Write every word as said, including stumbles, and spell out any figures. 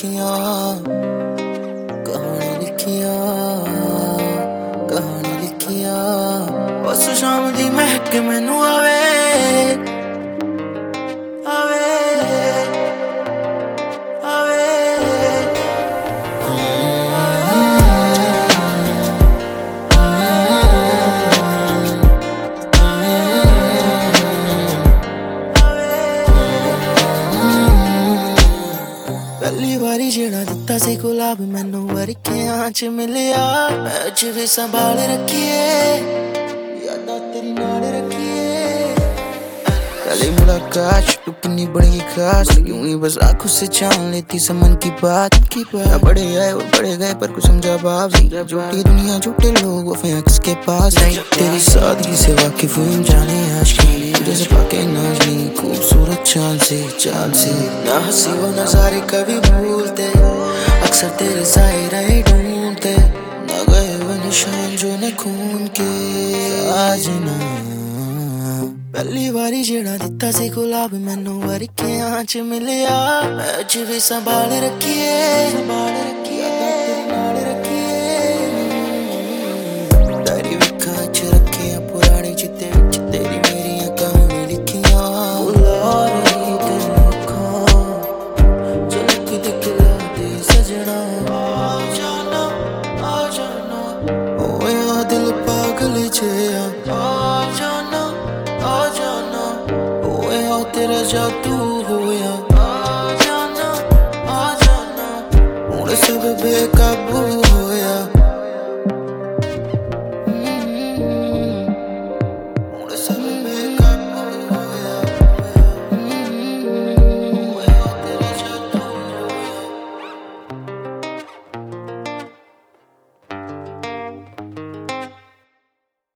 लिखियां कहानी लिखियां कहानी लिखियां उस शाम दी महक मैनू आवे आवे आवे पहली बारी जेड़ा दिता सी गुलाब मैनू वरखियां च मिलिया अज भी संभाल रखिए यादां तेरी नाल रखिए पहली मुलाकात कितनी बड़ी खास यूं ही बस आंखों से जान लेती समन की बात की बात बड़े आए और बड़े गए पर कुछ समझा बाप झूठी दुनिया झूठे लोग वफा किसके पास तेरी सादगी से वाकिफ हुई जाने आज की जैसे पाके नाज़नी खूबसूरत चाल से चाल से ना हंसी वो नजारे कभी भूलते अक्सर तेरे ज़ाहिर ही ढूंढते ना गए वो निशान जो न खून के आज ना पहली बारी जेड़ा दिता सी गुलाब मैनू वरखियां च मिलिया अज भी संभाल रखिए संभाल रखिए नाल रखिए डायरी विखा च रखे पुराने चिते विच तेरी मेरी कहानी लिखियां बुला रही तेरी अखां झलक दिखला दे सजना आ जाना आ जाना ओ यार दिल पागल जिहा आ जाना आ जाना ओए हो तेरा जादू होया आ जाना आ जाना हुण सब बेकार